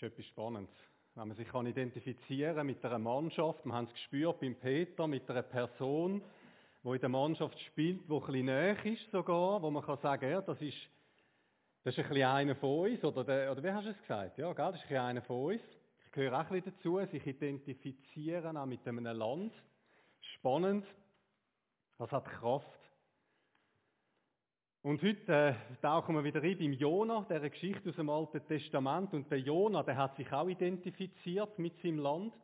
ist etwas Spannendes. Wenn man sich identifizieren mit einer Mannschaft, wir haben es gespürt beim Peter, mit einer Person, die in der Mannschaft spielt, die ein bisschen näher ist sogar, wo man kann sagen, ja, das ist ein bisschen einer von uns, oder wie hast du es gesagt? Ja, gell, das ist ein bisschen einer von uns. Ich gehöre auch ein bisschen dazu, sich identifizieren auch mit einem Land. Spannend, das hat Kraft. Und heute tauchen wir wieder rein beim Jona, dieser Geschichte aus dem Alten Testament. Und der Jona, der hat sich auch identifiziert mit seinem Land.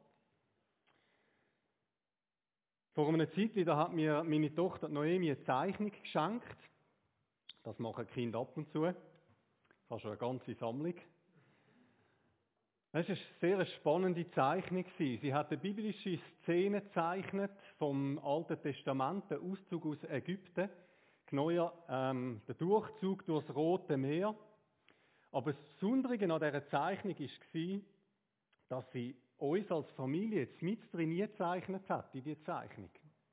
Vor einer Zeit da hat mir meine Tochter Noemi eine Zeichnung geschenkt. Das machen die Kinder ab und zu. Fast schon eine ganze Sammlung. Das war eine sehr spannende Zeichnung. Sie hat eine biblische Szene gezeichnet vom Alten Testament, den Auszug aus Ägypten. Genauer der Durchzug durchs Rote Meer. Aber das Besondere an dieser Zeichnung war, dass sie uns als Familie mit drin gezeichnet hat, in die Zeichnung.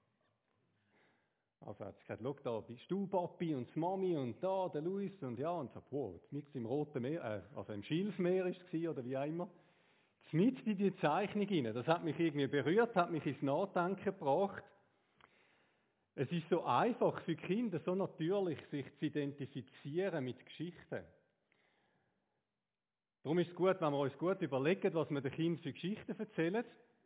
Also hat sie gesagt, schau, da bist du Papi und die Mami und da der Luis und ja, und so, wow, mit im Roten Meer, also im Schilfmeer ist es oder wie auch immer. Mit in die Zeichnung hinein. Das hat mich irgendwie berührt, hat mich ins Nachdenken gebracht. Es ist so einfach für Kinder, so natürlich, sich zu identifizieren mit Geschichten. Darum ist es gut, wenn wir uns gut überlegen, was wir den Kindern für Geschichten erzählen.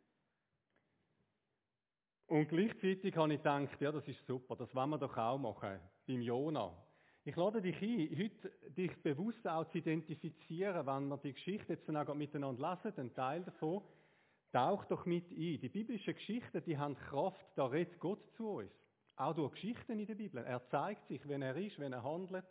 Und gleichzeitig habe ich gedacht, ja, das ist super, das wollen wir doch auch machen, beim Jona. Ich lade dich ein, heute dich bewusst auch zu identifizieren, wenn wir die Geschichte jetzt auch miteinander lesen, einen Teil davon, tauch doch mit ein. Die biblischen Geschichten, die haben Kraft, da redet Gott zu uns. Auch durch Geschichten in der Bibel. Er zeigt sich, wenn er ist, wenn er handelt.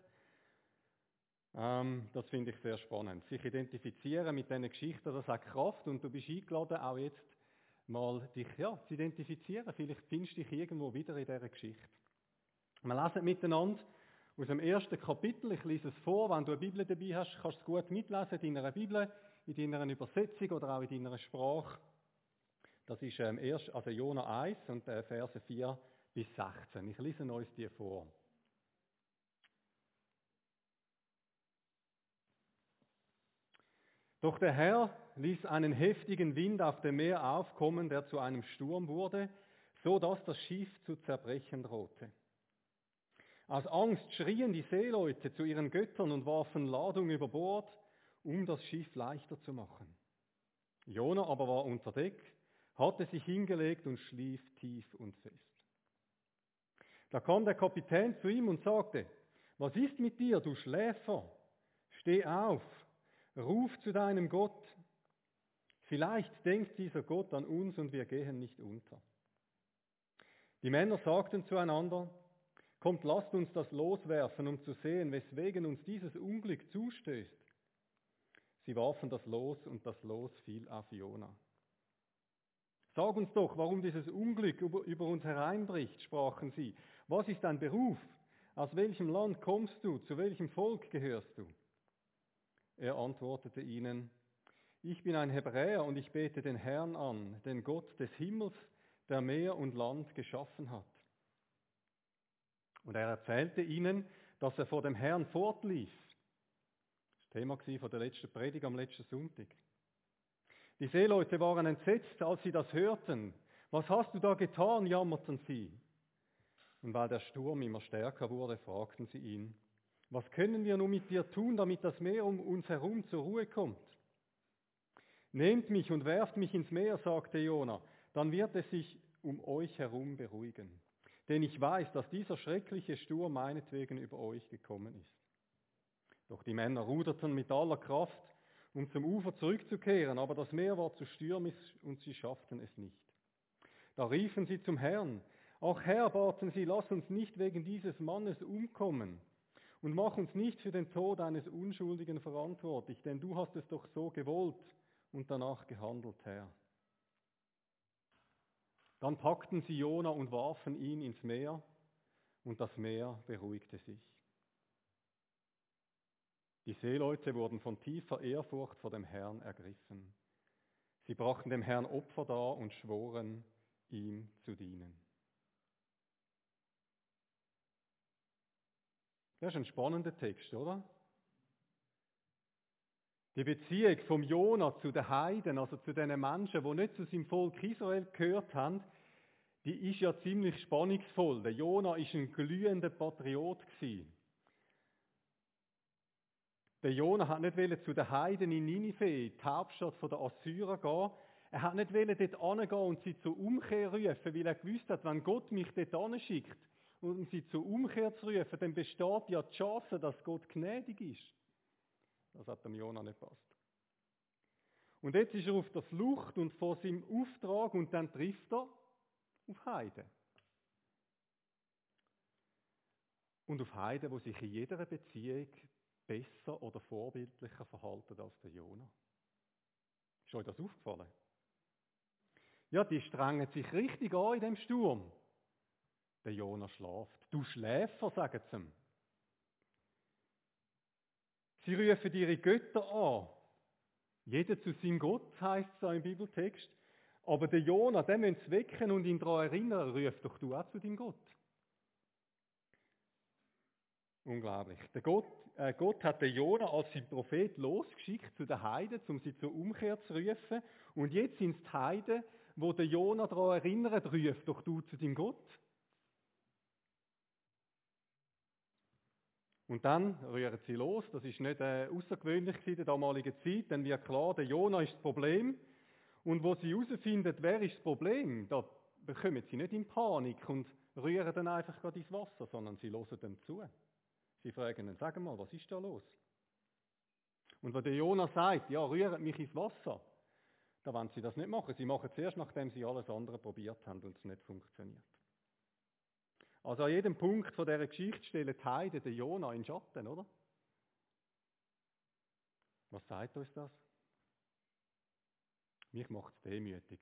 Das finde ich sehr spannend. Sich identifizieren mit diesen Geschichten, das hat Kraft und du bist eingeladen, auch jetzt mal dich zu identifizieren. Vielleicht findest du dich irgendwo wieder in dieser Geschichte. Wir lesen miteinander aus dem ersten Kapitel. Ich lese es vor. Wenn du eine Bibel dabei hast, kannst du es gut mitlesen in deiner Bibel, in deiner Übersetzung oder auch in deiner Sprache. Das ist also Jona 1 und Verse 4 bis 16. Ich lese euch die vor. Doch der Herr ließ einen heftigen Wind auf dem Meer aufkommen, der zu einem Sturm wurde, so dass das Schiff zu zerbrechen drohte. Aus Angst schrien die Seeleute zu ihren Göttern und warfen Ladung über Bord, um das Schiff leichter zu machen. Jona aber war unter Deck, hatte sich hingelegt und schlief tief und fest. Da kam der Kapitän zu ihm und sagte, was ist mit dir, du Schläfer? Steh auf, ruf zu deinem Gott. Vielleicht denkt dieser Gott an uns und wir gehen nicht unter. Die Männer sagten zueinander, kommt, lasst uns das loswerfen, um zu sehen, weswegen uns dieses Unglück zustößt. Sie warfen das Los und das Los fiel auf Jona. Sag uns doch, warum dieses Unglück über uns hereinbricht, sprachen sie. Was ist dein Beruf? Aus welchem Land kommst du? Zu welchem Volk gehörst du? Er antwortete ihnen, ich bin ein Hebräer und ich bete den Herrn an, den Gott des Himmels, der Meer und Land geschaffen hat. Und er erzählte ihnen, dass er vor dem Herrn fortlief. Das Thema von der letzten Predigt am letzten Sonntag. Die Seeleute waren entsetzt, als sie das hörten. Was hast du da getan, jammerten sie. Und weil der Sturm immer stärker wurde, fragten sie ihn, was können wir nun mit dir tun, damit das Meer um uns herum zur Ruhe kommt? Nehmt mich und werft mich ins Meer, sagte Jona, dann wird es sich um euch herum beruhigen. Denn ich weiß, dass dieser schreckliche Sturm meinetwegen über euch gekommen ist. Doch die Männer ruderten mit aller Kraft, um zum Ufer zurückzukehren, aber das Meer war zu stürmisch und sie schafften es nicht. Da riefen sie zum Herrn, ach Herr, baten sie, lass uns nicht wegen dieses Mannes umkommen und mach uns nicht für den Tod eines Unschuldigen verantwortlich, denn du hast es doch so gewollt und danach gehandelt, Herr. Dann packten sie Jona und warfen ihn ins Meer und das Meer beruhigte sich. Die Seeleute wurden von tiefer Ehrfurcht vor dem Herrn ergriffen. Sie brachten dem Herrn Opfer dar und schworen, ihm zu dienen. Das ist ein spannender Text, oder? Die Beziehung vom Jona zu den Heiden, also zu den Menschen, die nicht zu seinem Volk Israel gehört haben, die ist ja ziemlich spannungsvoll. Der Jona ist ein glühender Patriot gewesen. Der Jona hat nicht zu den Heiden in Ninive, die Hauptstadt der Assyrer, gehen. Er hat nicht dort hingehen und sie zur Umkehr rufen, weil er gewusst hat, wenn Gott mich dort hinschickt, um sie zur Umkehr zu rufen, dann besteht ja die Chance, dass Gott gnädig ist. Das hat dem Jona nicht gepasst. Und jetzt ist er auf der Flucht und vor seinem Auftrag und dann trifft er auf Heiden. Und auf Heiden, die sich in jeder Beziehung besser oder vorbildlicher verhalten als der Jona. Ist euch das aufgefallen? Ja, die strengen sich richtig an in dem Sturm. Der Jona schläft. Du Schläfer, sagen sie ihm. Sie rufen ihre Götter an. Jeder zu seinem Gott, heisst es auch im Bibeltext. Aber der Jona, den müssen sie wecken und ihn daran erinnern, ruf doch du auch zu deinem Gott. Unglaublich. Gott hat den Jona als sein Prophet losgeschickt zu den Heiden, um sie zur Umkehr zu rufen. Und jetzt sind es die Heiden, wo der Jona daran erinnern, ruf doch du zu deinem Gott. Und dann rühren sie los. Das ist nicht außergewöhnlich in der damaligen Zeit. Dann wird klar, der Jona ist das Problem. Und wo sie herausfinden, wer ist das Problem, da bekommen sie nicht in Panik und rühren dann einfach gerade ins Wasser, sondern sie hören dem zu. Sie fragen dann, sag mal, was ist da los? Und wenn der Jona sagt, ja, rührt mich ins Wasser, dann wollen sie das nicht machen. Sie machen es erst, nachdem sie alles andere probiert haben und es nicht funktioniert. Also an jedem Punkt von dieser Geschichte stellen die Heiden den Jona in Schatten, oder? Was sagt uns das? Mich macht es demütig.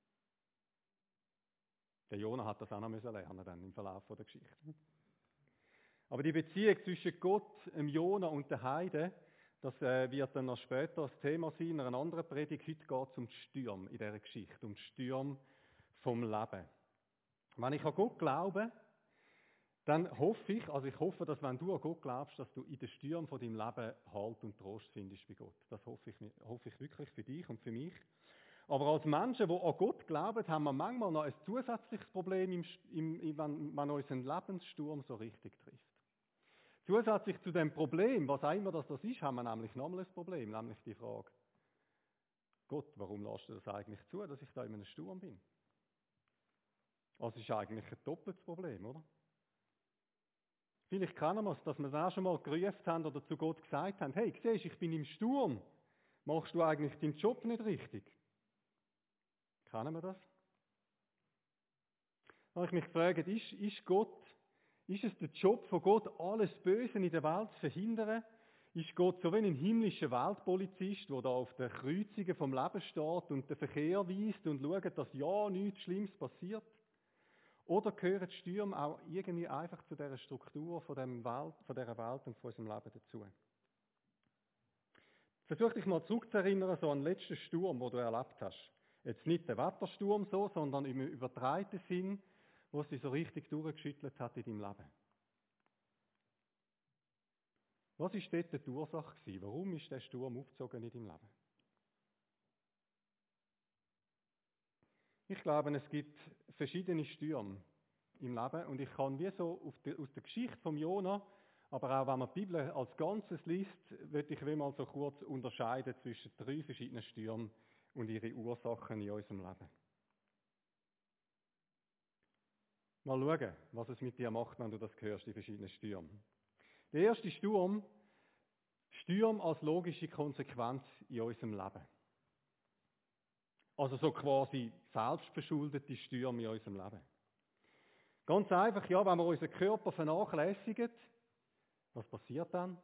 Der Jona hat das auch noch lernen dann im Verlauf der Geschichte. Aber die Beziehung zwischen Gott, dem Jona und den Heiden, das wird dann noch später das Thema sein, in einer anderen Predigt. Heute geht es um die Stürme in dieser Geschichte, um die Stürme vom Leben. Wenn ich an Gott glaube, dann hoffe ich, ich hoffe, dass wenn du an Gott glaubst, dass du in den Stürmen von deinem Leben Halt und Trost findest bei Gott. Das hoffe ich wirklich für dich und für mich. Aber als Menschen, die an Gott glauben, haben wir manchmal noch ein zusätzliches Problem, wenn man unseren Lebenssturm so richtig trifft. Zusätzlich zu dem Problem, was auch immer das ist, haben wir nämlich nochmal ein Problem, nämlich die Frage, Gott, warum lässt du das eigentlich zu, dass ich da in einem Sturm bin? Also ist eigentlich ein doppeltes Problem, oder? Vielleicht kennen wir es, dass wir das auch schon mal gerufen haben oder zu Gott gesagt haben, hey, siehst, ich bin im Sturm, machst du eigentlich deinen Job nicht richtig? Kennen wir das? Da habe ich mich gefragt, ist es der Job von Gott, alles Böse in der Welt zu verhindern? Ist Gott so wie ein himmlischer Weltpolizist, der da auf den Kreuzungen vom Leben steht und den Verkehr weist und schaut, dass ja nichts Schlimmes passiert? Oder gehören die Stürme auch irgendwie einfach zu dieser Struktur von dieser Welt und von unserem Leben dazu? Versuch dich mal zurückzuerinnern, so an den letzten Sturm, den du erlebt hast. Jetzt nicht der Wettersturm so, sondern im übertreiten Sinn, wo es dich so richtig durchgeschüttelt hat in deinem Leben. Was war dort die Ursache gewesen? Warum ist der Sturm aufgezogen in deinem Leben? Ich glaube, es gibt verschiedene Stürme im Leben und ich kann wie so aus der Geschichte von Jona, aber auch wenn man die Bibel als Ganzes liest, würde ich wie mal so kurz unterscheiden zwischen 3 verschiedenen Stürmen und ihre Ursachen in unserem Leben. Mal schauen, was es mit dir macht, wenn du das hörst, die verschiedenen Stürme. Der erste Sturm als logische Konsequenz in unserem Leben. Also so quasi selbstverschuldete Stürme in unserem Leben. Ganz einfach, ja, wenn wir unseren Körper vernachlässigen, was passiert dann?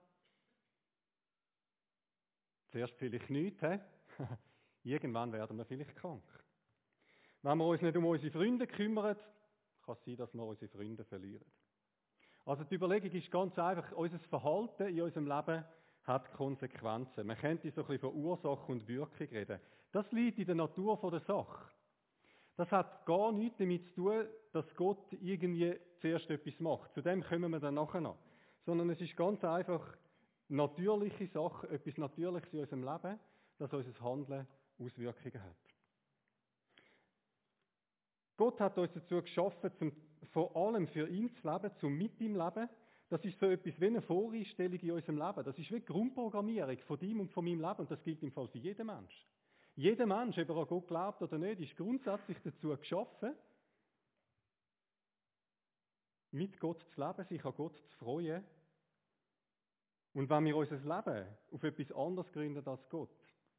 Zuerst vielleicht nichts, irgendwann werden wir vielleicht krank. Wenn wir uns nicht um unsere Freunde kümmern, kann es sein, dass wir unsere Freunde verlieren. Also die Überlegung ist ganz einfach, unser Verhalten in unserem Leben hat Konsequenzen. Man könnte so ein bisschen von Ursache und Wirkung reden. Das liegt in der Natur der Sache. Das hat gar nichts damit zu tun, dass Gott irgendwie zuerst etwas macht. Zu dem kommen wir dann nachher noch. Sondern es ist ganz einfach natürliche Sache, etwas Natürliches in unserem Leben, dass unser Handeln Auswirkungen hat. Gott hat uns dazu geschaffen, vor allem für ihn zu leben, zum mit ihm leben. Das ist so etwas wie eine Voreinstellung in unserem Leben. Das ist wie die Grundprogrammierung von deinem und von meinem Leben und das gilt im Fall für jeden Mensch. Jeder Mensch, ob er an Gott glaubt oder nicht, ist grundsätzlich dazu geschaffen, mit Gott zu leben, sich an Gott zu freuen. Und wenn wir unser Leben auf etwas anderes gründen als Gott,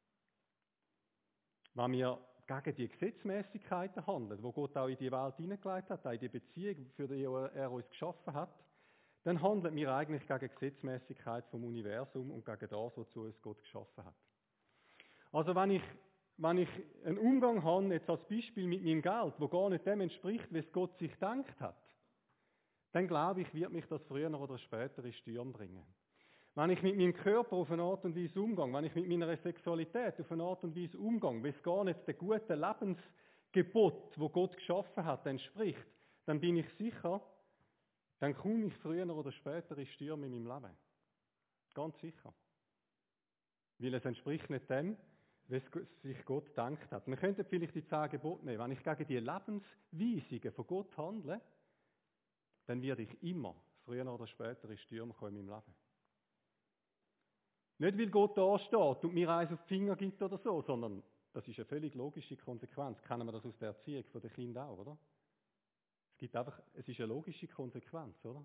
wenn wir gegen die Gesetzmäßigkeiten handeln, wo Gott auch in die Welt hineingelegt hat, auch in die Beziehung, für die er uns geschaffen hat, dann handeln wir eigentlich gegen die Gesetzmäßigkeit vom Universum und gegen das, wozu uns Gott geschaffen hat. Also wenn ich einen Umgang habe, jetzt als Beispiel mit meinem Geld, wo gar nicht dem entspricht, wie es Gott sich gedacht hat, dann glaube ich, wird mich das früher oder später in Sturm bringen. Wenn ich mit meinem Körper auf eine Art und Weise umgehe, wenn ich mit meiner Sexualität auf eine Art und Weise umgehe, wie es gar nicht der guten Lebensgebot, wo Gott geschaffen hat, entspricht, dann bin ich sicher, dann komme ich früher oder später in Stürme in meinem Leben. Ganz sicher. Weil es entspricht nicht dem, wie es sich Gott gedacht hat. Wir könnten vielleicht die 10 Gebote nehmen. Wenn ich gegen die Lebensweisungen von Gott handle, dann werde ich immer, früher oder später, in Stürme kommen in meinem Leben. Nicht, weil Gott da steht und mir eins auf die Finger gibt oder so, sondern das ist eine völlig logische Konsequenz. Kennen wir das aus der Erziehung der Kinder auch, oder? Es ist eine logische Konsequenz, oder?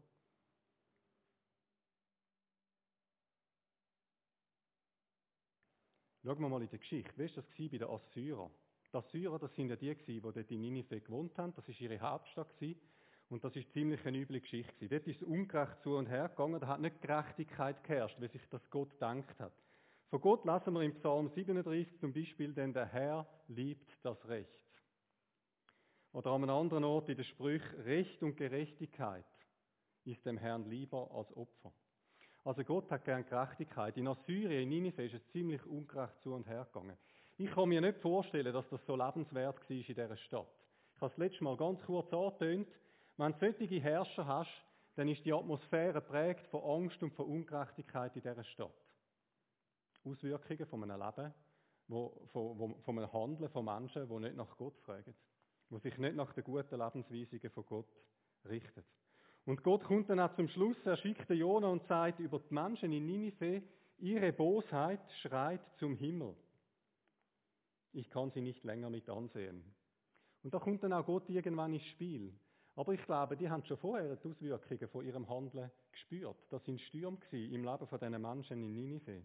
Schauen wir mal in die Geschichte. Wie war das bei den Assyrern? Die Assyrer, das sind ja die, die dort in Ninive gewohnt haben. Das war ihre Hauptstadt. Und das ist ziemlich eine üble Geschichte. Dort ist es ungerecht zu und her gegangen. Da hat nicht Gerechtigkeit geherrscht, wie sich das Gott gedacht hat. Von Gott lesen wir im Psalm 37 zum Beispiel, denn der Herr liebt das Recht. Oder an einem anderen Ort in den Sprüchen, Recht und Gerechtigkeit ist dem Herrn lieber als Opfer. Also Gott hat gern Gerechtigkeit. In Assyrien, in Ninive, ist es ziemlich ungerecht zu und her gegangen. Ich kann mir nicht vorstellen, dass das so lebenswert war in dieser Stadt. Ich habe es letztes Mal ganz kurz angetönt. Wenn du solche Herrscher hast, dann ist die Atmosphäre geprägt von Angst und von Ungerechtigkeit in dieser Stadt. Auswirkungen von einem Leben, von einem Handeln von Menschen, die nicht nach Gott fragen, die sich nicht nach den guten Lebensweisungen von Gott richten. Und Gott kommt dann auch zum Schluss, er schickt den Jona und sagt über die Menschen in Ninive, ihre Bosheit schreit zum Himmel. Ich kann sie nicht länger mit ansehen. Und da kommt dann auch Gott irgendwann ins Spiel. Aber ich glaube, die haben schon vorher die Auswirkungen von ihrem Handeln gespürt. Das sind Stürme im Leben von diesen Menschen in Ninive.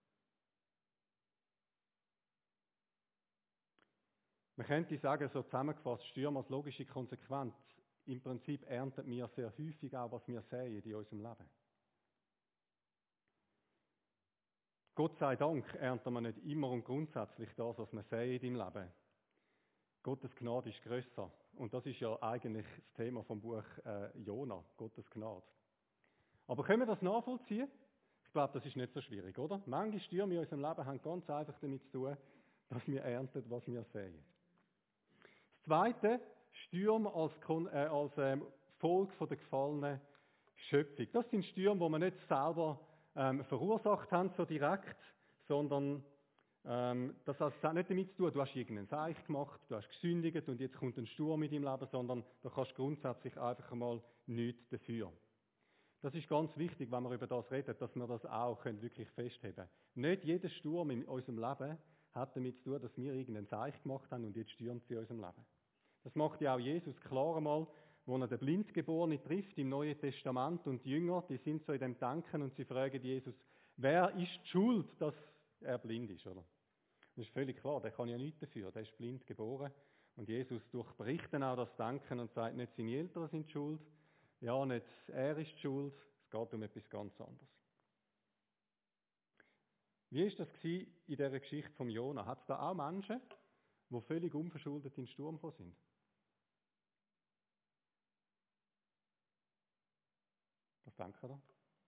Man könnte sagen, so zusammengefasst, Stürme als logische Konsequenz. Im Prinzip ernten wir sehr häufig auch, was wir säen in unserem Leben. Gott sei Dank ernten wir nicht immer und grundsätzlich das, was wir säen im Leben. Gottes Gnade ist grösser. Und das ist ja eigentlich das Thema vom Buch Jona, Gottes Gnade. Aber können wir das nachvollziehen? Ich glaube, das ist nicht so schwierig, oder? Manche Stürme in unserem Leben haben ganz einfach damit zu tun, dass wir ernten, was wir säen. Das Zweite, Stürme als Folge von der gefallenen Schöpfung. Das sind Stürme, die wir nicht selber verursacht haben, so direkt, sondern das hat nicht damit zu tun, du hast irgendeinen Seich gemacht, du hast gesündigt und jetzt kommt ein Sturm in deinem Leben, sondern du kannst grundsätzlich einfach einmal nichts dafür. Das ist ganz wichtig, wenn wir über das reden, dass wir das auch wirklich festheben können. Nicht jeder Sturm in unserem Leben hat damit zu tun, dass wir irgendeinen Seich gemacht haben und jetzt stürmt es in unserem Leben. Das macht ja auch Jesus klar einmal, wo er den Blindgeborenen trifft im Neuen Testament und die Jünger, die sind so in dem Denken und sie fragen Jesus, wer ist die schuld, dass er blind ist, oder? Das ist völlig klar, der kann ja nichts dafür, der ist blind geboren. Und Jesus durchbricht dann auch das Denken und sagt, nicht seine Eltern sind schuld, ja, nicht er ist schuld, es geht um etwas ganz anderes. Wie war das in dieser Geschichte vom Jona? Hat es da auch Menschen, die völlig unverschuldet in den Sturm gekommen sind? Was denkt ihr da?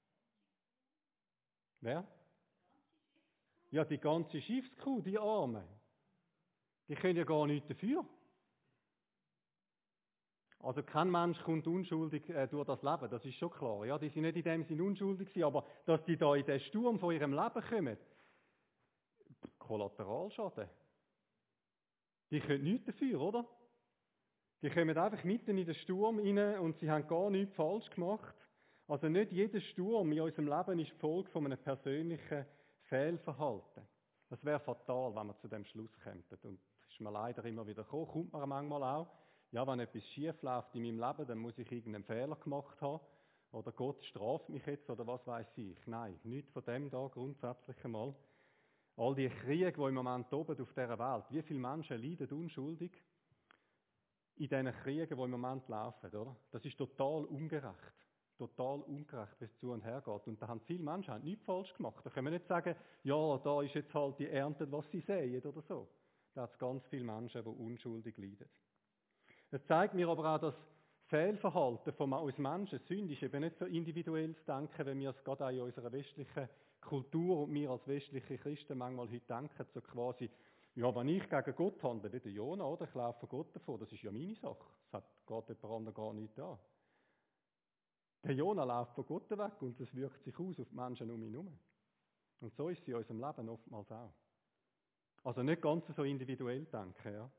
Wer? Ja, die ganze Schiffscrew, die Armen. Die können ja gar nichts dafür. Also kein Mensch kommt unschuldig durch das Leben, das ist schon klar. Ja, die sind nicht in dem Sinn unschuldig gewesen, aber dass die da in den Sturm von ihrem Leben kommen, Kollateralschaden. Die können nichts dafür, oder? Die kommen einfach mitten in den Sturm rein und sie haben gar nichts falsch gemacht. Also nicht jeder Sturm in unserem Leben ist die Folge von einem persönlichen Fehlverhalten. Das wäre fatal, wenn wir zu dem Schluss kämen. Und das ist mir leider immer wieder gekommen, kommt mir manchmal auch. Ja, wenn etwas schief läuft in meinem Leben, dann muss ich irgendeinen Fehler gemacht haben. Oder Gott straft mich jetzt, oder was weiß ich. Nein, nichts von dem da grundsätzlich einmal. All die Kriege, die im Moment oben auf dieser Welt, wie viele Menschen leiden unschuldig in diesen Kriegen, die im Moment laufen, oder? Das ist total ungerecht. Total ungerecht, wie es zu und her geht. Und da haben viele Menschen nichts falsch gemacht. Da können wir nicht sagen, ja, da ist jetzt halt die Ernte, was sie säen oder so. Da hat es ganz viele Menschen, die unschuldig leiden. Es zeigt mir aber auch, dass Fehlverhalten von uns Menschen, Sünde, ist eben nicht so individuelles Denken, wie wir es gerade auch in unserer westlichen Kultur und wir als westliche Christen manchmal heute denken, so quasi, ja, wenn ich gegen Gott handle, wie der Jona, oder? Ich laufe von Gott davor, das ist ja meine Sache. Das geht jemand anderes gar nicht an. Der Jona läuft von Gott weg und das wirkt sich aus auf die Menschen um ihn herum. Und so ist es in unserem Leben oftmals auch. Also nicht ganz so individuell denken, ja.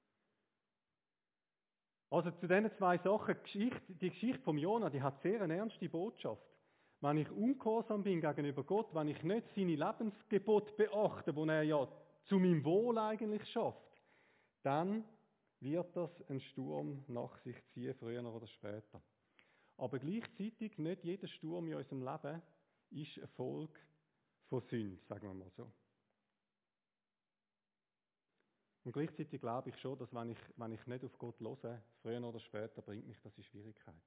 Also zu diesen zwei Sachen, die Geschichte vom Jona, die hat sehr eine ernste Botschaft. Wenn ich ungehorsam bin gegenüber Gott, wenn ich nicht seine Lebensgebote beachte, die er ja zu meinem Wohl eigentlich schafft, dann wird das einen Sturm nach sich ziehen, früher oder später. Aber gleichzeitig, nicht jeder Sturm in unserem Leben ist eine Folge von Sünde, sagen wir mal so. Und gleichzeitig glaube ich schon, dass wenn ich nicht auf Gott höre, früher oder später bringt mich das in Schwierigkeiten.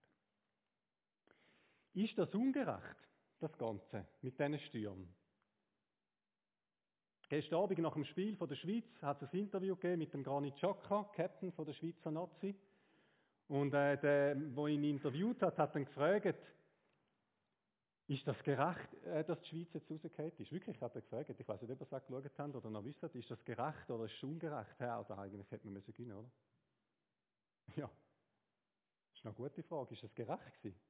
Ist das ungerecht, das Ganze, mit diesen Stürmen? Gestern Abend nach dem Spiel von der Schweiz hat es ein Interview gegeben mit dem Granit Xhaka, Captain von der Schweizer Nazi. Und der ihn interviewt hat, hat dann gefragt, ist das gerecht, dass die Schweiz jetzt rausgeht? Ist wirklich, hat er gefragt. Ich weiß nicht, ob ihr es geschaut habt oder noch wisst, ist das gerecht oder ist es ungerecht? Ja, also eigentlich hätte man müssen gewinnen, oder? Ja, das ist eine gute Frage. Ist es gerecht gewesen?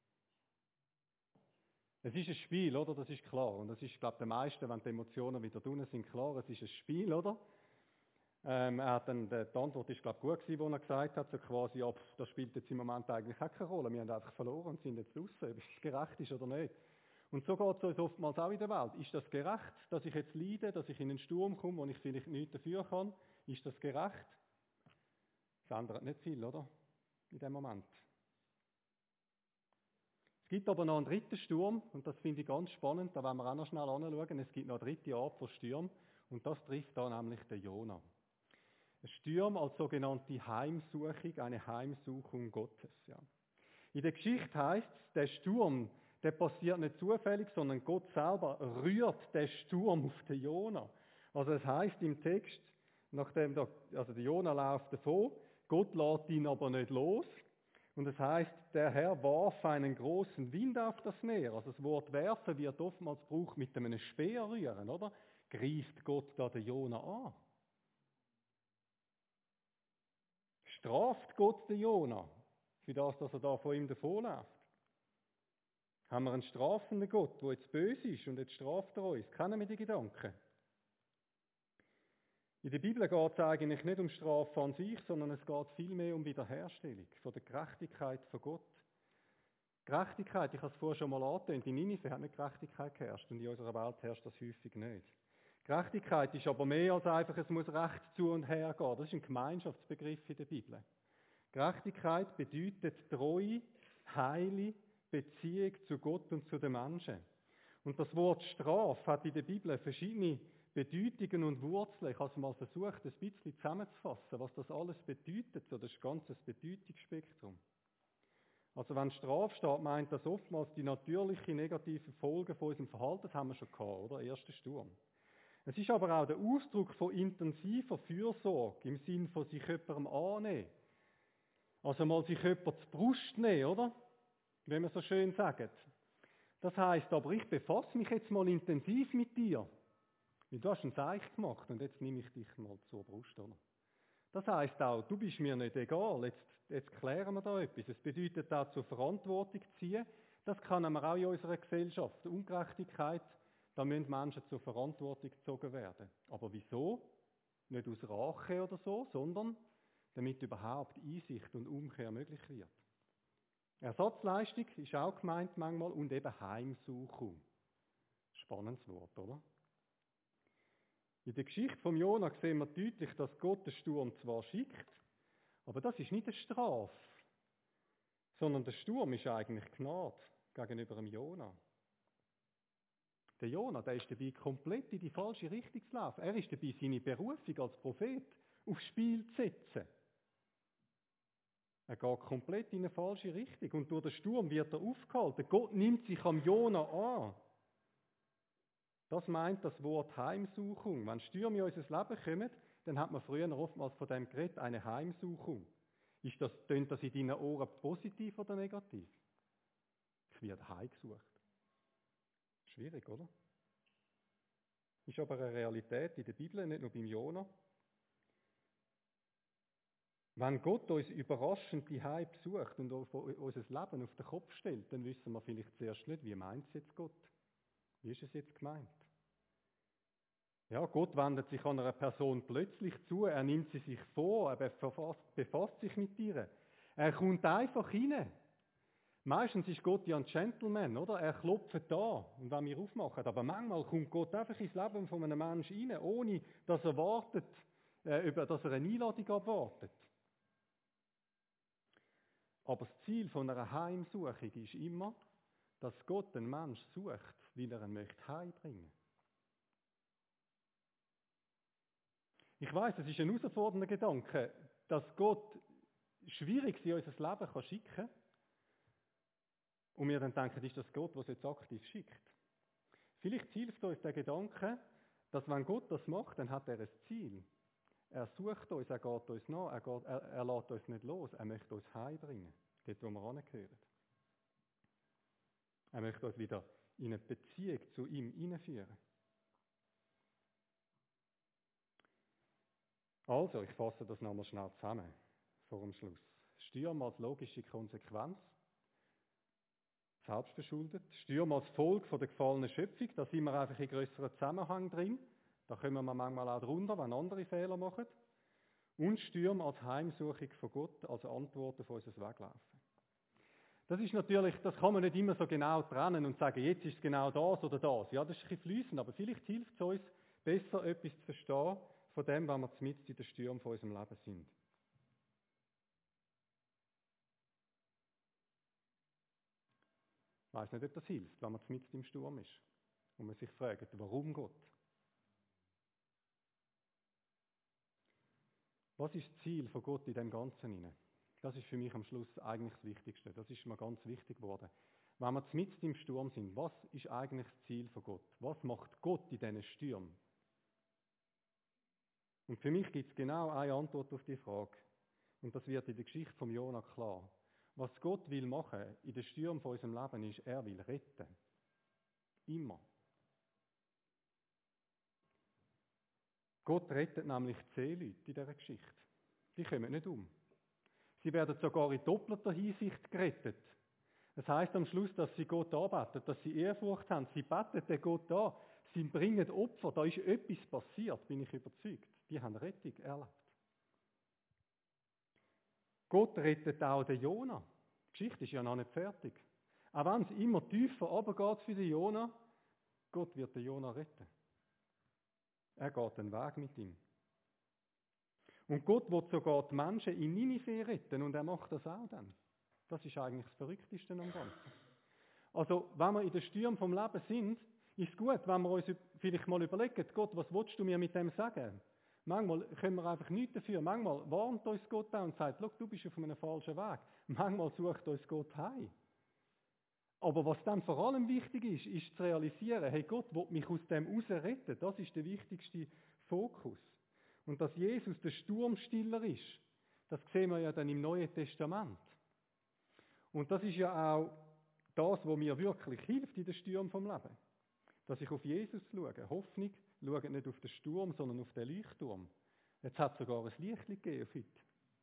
Es ist ein Spiel, oder? Das ist klar. Und das ist, glaube ich, den meisten, wenn die Emotionen wieder drinnen sind, klar. Es ist ein Spiel, oder? Er hat dann, die Antwort ist, glaube ich, gut gewesen, wo er gesagt hat, so quasi, ja, das spielt jetzt im Moment eigentlich auch keine Rolle. Wir haben einfach verloren und sind jetzt draussen, ob es gerecht ist oder nicht. Und so geht es uns oftmals auch in der Welt. Ist das gerecht, dass ich jetzt leide, dass ich in einen Sturm komme, wo ich vielleicht nichts dafür kann? Ist das gerecht? Das ändert nicht viel, oder? In dem Moment. Es gibt aber noch einen dritten Sturm, und das finde ich ganz spannend, da wollen wir auch noch schnell anschauen. Es gibt noch eine dritte Art von Sturm, und das trifft da nämlich den Jona. Ein Sturm als sogenannte Heimsuchung, eine Heimsuchung Gottes. Ja. In der Geschichte heißt es, der Sturm, der passiert nicht zufällig, sondern Gott selber rührt den Sturm auf den Jona. Also es heißt im Text, nachdem der Jona läuft davon, Gott lässt ihn aber nicht los. Und es heißt, der Herr warf einen großen Wind auf das Meer. Also das Wort werfen wird oftmals gebraucht mit einem Speer rühren, oder? Greift Gott da den Jona an? Straft Gott den Jona für das, dass er da von ihm davonläuft? Haben wir einen strafenden Gott, der jetzt böse ist und jetzt straft er uns? Kennen wir die Gedanken? In der Bibel geht es eigentlich nicht um Strafe an sich, sondern es geht vielmehr um Wiederherstellung von der Gerechtigkeit von Gott. Gerechtigkeit, ich habe es vorher schon mal angetönt, in Ninive hat nicht Gerechtigkeit geherrscht und in unserer Welt herrscht das häufig nicht. Gerechtigkeit ist aber mehr als einfach, es muss recht zu und her gehen. Das ist ein Gemeinschaftsbegriff in der Bibel. Gerechtigkeit bedeutet treue, heile Beziehung zu Gott und zu den Menschen. Und das Wort Strafe hat in der Bibel verschiedene Bedeutungen und Wurzeln. Ich habe es mal versucht, ein bisschen zusammenzufassen, was das alles bedeutet, so das ganze Bedeutungsspektrum. Also wenn Strafe steht, meint das oftmals die natürlichen negativen Folgen von unserem Verhalten, das haben wir schon gehabt, oder? Erster Sturm. Es ist aber auch der Ausdruck von intensiver Fürsorge, im Sinn von sich jemandem annehmen. Also mal sich jemand zur Brust nehmen, oder? Wenn wir so schön sagen. Das heisst aber, ich befasse mich jetzt mal intensiv mit dir. Weil du hast einen Seich gemacht und jetzt nehme ich dich mal zur Brust, oder? Das heisst auch, du bist mir nicht egal, jetzt klären wir da etwas. Es bedeutet auch, zur Verantwortung ziehen. Das kennen wir auch in unserer Gesellschaft. Ungerechtigkeit, da müssen Menschen zur Verantwortung gezogen werden. Aber wieso? Nicht aus Rache oder so, sondern damit überhaupt Einsicht und Umkehr möglich wird. Ersatzleistung ist auch gemeint manchmal und eben Heimsuchung. Spannendes Wort, oder? In der Geschichte von Jona sehen wir deutlich, dass Gott den Sturm zwar schickt, aber das ist nicht eine Strafe, sondern der Sturm ist eigentlich Gnade gegenüber dem Jona. Der Jona, der ist dabei komplett in die falsche Richtung zu laufen. Er ist dabei, seine Berufung als Prophet aufs Spiel zu setzen. Er geht komplett in eine falsche Richtung und durch den Sturm wird er aufgehalten. Gott nimmt sich am Jona an. Das meint das Wort Heimsuchung. Wenn Stürme in unser Leben kommen, dann hat man früher oftmals von dem geredet, eine Heimsuchung. Tönt das in deinen Ohren positiv oder negativ? Ich werde heimgesucht. Schwierig, oder? Ist aber eine Realität in der Bibel, nicht nur beim Jona. Wenn Gott uns überraschend die Heim besucht und unser Leben auf den Kopf stellt, dann wissen wir vielleicht zuerst nicht, wie meint es jetzt Gott? Wie ist es jetzt gemeint? Ja, Gott wendet sich an einer Person plötzlich zu, er nimmt sie sich vor, er befasst sich mit ihr. Er kommt einfach rein. Meistens ist Gott ja ein Gentleman, oder? Er klopft da und wenn wir aufmachen. Aber manchmal kommt Gott einfach ins Leben von einem Menschen rein, ohne dass er wartet, dass er eine Einladung abwartet. Aber das Ziel von einer Heimsuchung ist immer, dass Gott einen Menschen sucht, weil er ihn möchte heimbringen. Ich weiss, es ist ein herausfordernder Gedanke, dass Gott schwierig in unser Leben kann schicken und wir dann denken, ist das Gott, der es jetzt aktiv schickt. Vielleicht hilft uns der Gedanke, dass wenn Gott das macht, dann hat er ein Ziel. Er sucht uns, er geht uns nach, er lässt uns nicht los, er möchte uns heimbringen, dort wo wir hingehören. Er möchte uns wieder in eine Beziehung zu ihm hineinführen. Also, ich fasse das nochmal schnell zusammen, vor dem Schluss. Sturm als logische Konsequenz, selbstverschuldet. Sturm als Folge von der gefallenen Schöpfung, da sind wir einfach in grösseren Zusammenhang drin. Da kommen wir manchmal auch drunter, wenn andere Fehler machen. Und Sturm als Heimsuchung von Gott, als Antwort auf unser Weglaufen. Das ist natürlich, das kann man nicht immer so genau trennen und sagen, jetzt ist es genau das oder das. Ja, das ist ein bisschen fließend, aber vielleicht hilft es uns, besser etwas zu verstehen von dem, wenn wir mitten in den Stürmen von unserem Leben sind. Ich weiss nicht, ob das hilft, wenn man mitten im Sturm ist und man sich fragt, warum Gott? Was ist das Ziel von Gott in dem Ganzen hinein? Das ist für mich am Schluss eigentlich das Wichtigste. Das ist mir ganz wichtig geworden. Wenn wir mitten im Sturm sind, was ist eigentlich das Ziel von Gott? Was macht Gott in diesen Stürmen? Und für mich gibt es genau eine Antwort auf die Frage. Und das wird in der Geschichte von Jona klar. Was Gott will machen in den Stürmen von unserem Leben ist, er will retten. Immer. Gott rettet nämlich 10 Leute in dieser Geschichte. Die kommen nicht um. Sie werden sogar in doppelter Hinsicht gerettet. Das heisst am Schluss, dass sie Gott anbeten, dass sie Ehrfurcht haben. Sie beten den Gott an. Sie bringen Opfer. Da ist etwas passiert, bin ich überzeugt. Die haben Rettung erlebt. Gott rettet auch den Jona. Die Geschichte ist ja noch nicht fertig. Auch wenn es immer tiefer runtergeht für den Jona, Gott wird den Jona retten. Er geht den Weg mit ihm. Und Gott will sogar die Menschen in Ninive retten und er macht das auch dann. Das ist eigentlich das Verrückteste am Ganzen. Also, wenn wir in den Stürmen vom Leben sind, ist es gut, wenn wir uns vielleicht mal überlegen, Gott, was willst du mir mit dem sagen? Manchmal können wir einfach nichts dafür. Manchmal warnt uns Gott auch und sagt, du bist auf einem falschen Weg. Manchmal sucht uns Gott heim. Aber was dann vor allem wichtig ist, ist zu realisieren, hey, Gott will mich aus dem raus retten. Das ist der wichtigste Fokus. Und dass Jesus der Sturmstiller ist, das sehen wir ja dann im Neuen Testament. Und das ist ja auch das, was mir wirklich hilft in den Stürmen vom Leben. Dass ich auf Jesus schaue. Hoffnung schaut nicht auf den Sturm, sondern auf den Leuchtturm. Jetzt hat es sogar ein Licht gegeben auf heute.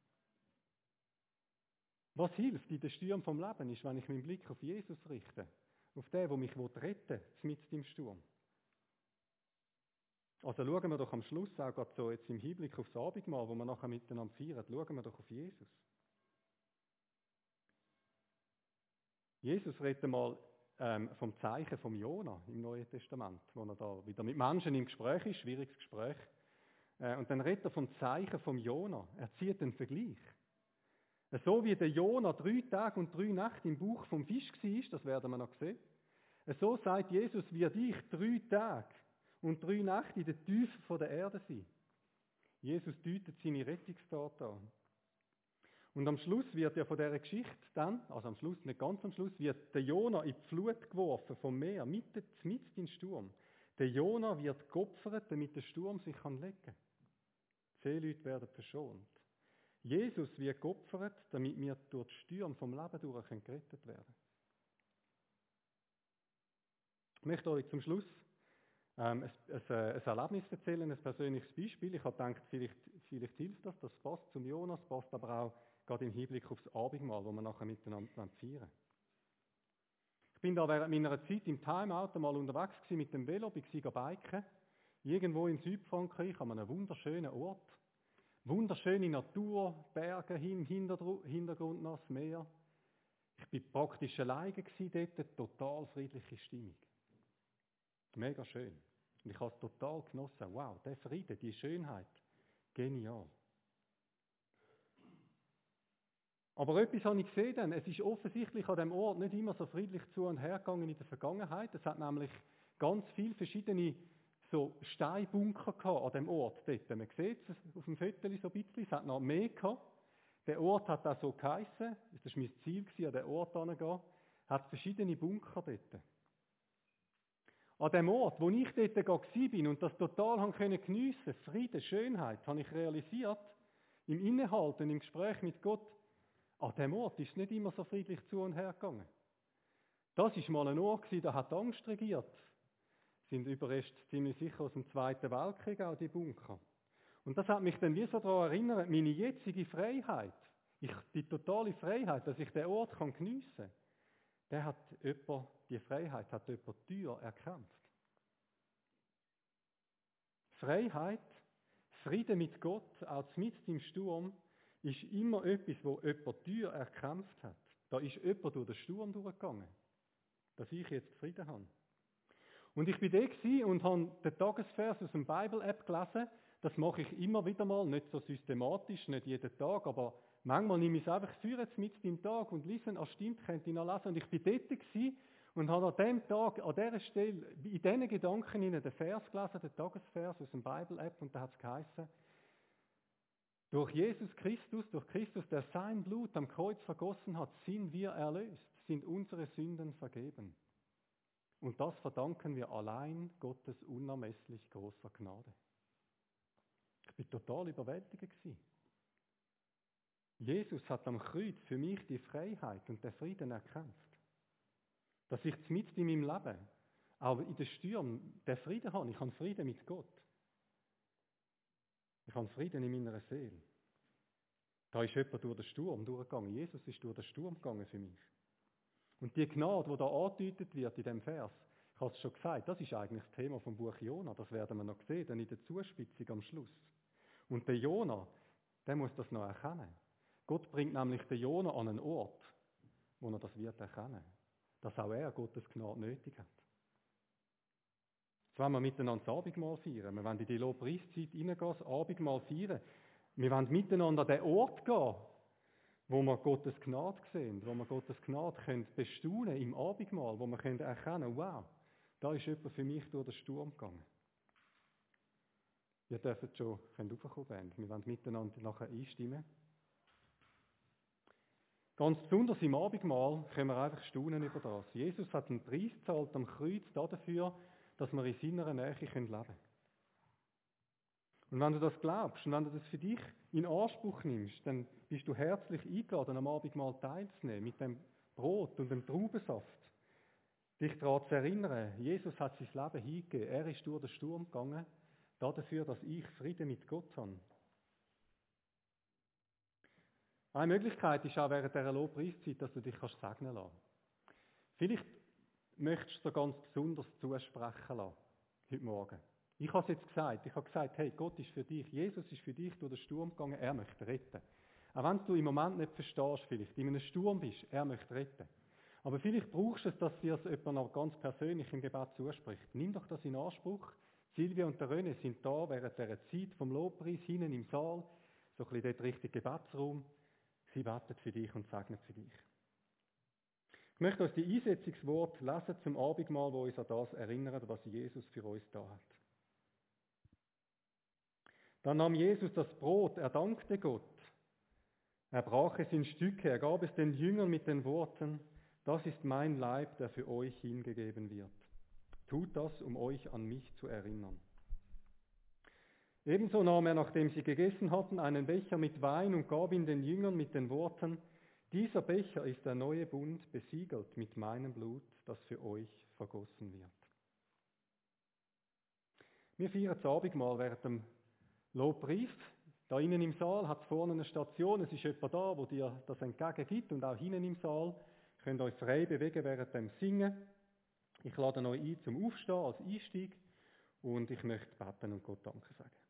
Was hilft in den Stürmen vom Leben, ist, wenn ich meinen Blick auf Jesus richte. Auf den, der mich retten will, mitten im Sturm. Also schauen wir doch am Schluss auch gerade so jetzt im Hinblick aufs Abendmahl, wo wir nachher miteinander feiern, schauen wir doch auf Jesus. Jesus redet mal vom Zeichen vom Jona im Neuen Testament, wo er da wieder mit Menschen im Gespräch ist, schwieriges Gespräch. Und dann redet er vom Zeichen vom Jona. Er zieht den Vergleich. So wie der Jona 3 Tage und 3 Nächte im Bauch vom Fisch war, das werden wir noch sehen, so sagt Jesus, wird ich 3 Tage und 3 Nächte in der Tiefe von der Erde sein. Jesus deutet seine Rettungstat an. Und am Schluss wird ja von dieser Geschichte dann, also am Schluss, nicht ganz am Schluss, wird der Jona in die Flut geworfen vom Meer, mitten in den Sturm. Der Jona wird geopfert, damit der Sturm sich legen kann. Die Seeleute werden verschont. Jesus wird geopfert, damit wir durch die Stürme vom Leben durch gerettet werden können. Ich möchte euch zum Schluss ein Erlebnis erzählen, ein persönliches Beispiel. Ich habe gedacht, vielleicht hilft das passt zum Jonas, passt aber auch gerade im Hinblick aufs Abendmahl, wo wir nachher miteinander feiern. Ich bin da während meiner Zeit im Timeout mal unterwegs gewesen mit dem Velo, bin biken, irgendwo in Südfrankreich an einem wunderschönen Ort. Wunderschöne Natur, Berge im Hintergrund noch das Meer. Ich bin praktisch alleine dort, total friedliche Stimmung. Mega schön. Und ich habe es total genossen. Wow, der Friede, die Schönheit, genial. Aber etwas habe ich gesehen dann. Es ist offensichtlich an diesem Ort nicht immer so friedlich zu und her gegangen in der Vergangenheit. Es hat nämlich ganz viele verschiedene so Steinbunker gehabt an dem Ort dort. Man sieht es auf dem Foto so ein bisschen, es hat noch mehr gehabt. Der Ort hat auch so geheissen, das war mein Ziel, an den Ort hinzugehen, hat verschiedene Bunker dort. An dem Ort, wo ich dort war und das total geniessen konnte, Frieden, Schönheit, habe ich realisiert, im Innehalten, im Gespräch mit Gott, an dem Ort ist es nicht immer so friedlich zu und her gegangen. Das war mal ein Ort, da hat Angst regiert. Sind Überreste ziemlich sicher aus dem Zweiten Weltkrieg, auch die Bunker. Und das hat mich dann wie so daran erinnert, meine jetzige Freiheit, die totale Freiheit, dass ich den Ort geniessen kann, die Freiheit hat jemand teuer erkämpft. Freiheit, Frieden mit Gott, auch mitten im Sturm, ist immer etwas, wo jemand teuer erkämpft hat. Da ist jemand durch den Sturm durchgegangen, dass ich jetzt Frieden habe. Und ich war da und habe den Tagesvers aus dem Bible-App gelesen. Das mache ich immer wieder mal, nicht so systematisch, nicht jeden Tag, aber manchmal nehme ich es einfach für jetzt mit im Tag und lese, stimmt, könnte ich noch lesen. Und ich war dort und habe an dem Tag, an dieser Stelle, in diesen Gedanken den Vers gelesen, den Tagesvers aus dem Bible-App, und da hat es geheißen, durch Christus, der sein Blut am Kreuz vergossen hat, sind wir erlöst, sind unsere Sünden vergeben. Und das verdanken wir allein Gottes unermesslich großer Gnade. Ich bin total überwältigt gewesen. Jesus hat am Kreuz für mich die Freiheit und den Frieden erkämpft. Dass ich mitten in meinem Leben, auch in den Stürmen, den Frieden habe. Ich habe Frieden mit Gott. Ich habe Frieden in meiner Seele. Da ist jemand durch den Sturm durchgegangen. Jesus ist durch den Sturm gegangen für mich. Und die Gnade, die da angedeutet wird in dem Vers, ich habe es schon gesagt, das ist eigentlich das Thema vom Buch Jona. Das werden wir noch sehen, dann in der Zuspitzung am Schluss. Und der Jona, der muss das noch erkennen. Gott bringt nämlich den Jona an einen Ort, wo er das wird erkennen. Dass auch er Gottes Gnade nötig hat. Jetzt wollen wir miteinander das Abendmahl feiern. Wir wollen in die Lobpreiszeit reingehen, das Abendmahl feiern. Wir wollen miteinander an den Ort gehen, wo wir Gottes Gnade sehen, wo wir Gottes Gnade bestaunen im Abendmahl, wo wir erkennen können, wow, da ist jemand für mich durch den Sturm gegangen. Ihr dürft schon raufkommen, wir wollen miteinander nachher einstimmen. Ganz besonders im Abendmahl können wir einfach staunen über das. Jesus hat einen Preis gezahlt am Kreuz dafür, dass wir in seiner Nähe leben können. Und wenn du das glaubst und wenn du das für dich in Anspruch nimmst, dann bist du herzlich eingeladen, am Abendmahl teilzunehmen, mit dem Brot und dem Traubensaft. Dich daran zu erinnern, Jesus hat sein Leben hingegeben. Er ist durch den Sturm gegangen, dafür, dass ich Frieden mit Gott habe. Eine Möglichkeit ist auch während dieser Lobpreiszeit, dass du dich segnen lassen kannst. Vielleicht möchtest du dir ganz besonders zusprechen lassen, heute Morgen. Ich habe es jetzt gesagt. Ich habe gesagt, hey, Gott ist für dich, Jesus ist für dich durch den Sturm gegangen, er möchte retten. Auch wenn du im Moment nicht verstehst, vielleicht in einem Sturm bist, er möchte retten. Aber vielleicht brauchst du es, dass dir es jemand noch ganz persönlich im Gebet zuspricht. Nimm doch das in Anspruch. Silvia und der René sind da während dieser Zeit vom Lobpreis hinten im Saal, so ein bisschen dort Richtung Gebetsraum. Sie beten für dich und segnen für dich. Ich möchte uns die Einsetzungsworte lesen zum Abendmahl, wo uns an das erinnert, was Jesus für uns da hat. Dann nahm Jesus das Brot, er dankte Gott. Er brach es in Stücke, er gab es den Jüngern mit den Worten, das ist mein Leib, der für euch hingegeben wird. Tut das, um euch an mich zu erinnern. Ebenso nahm er, nachdem sie gegessen hatten, einen Becher mit Wein und gab ihn den Jüngern mit den Worten, dieser Becher ist der neue Bund, besiegelt mit meinem Blut, das für euch vergossen wird. Wir feiern das Abendmahl während dem Lobpreis. Da innen im Saal hat es vorne eine Station, es ist jemand da, wo dir das entgegengibt und auch hinten im Saal. Ihr könnt euch frei bewegen während dem Singen. Ich lade euch ein zum Aufstehen als Einstieg und ich möchte beten und Gott Danke sagen.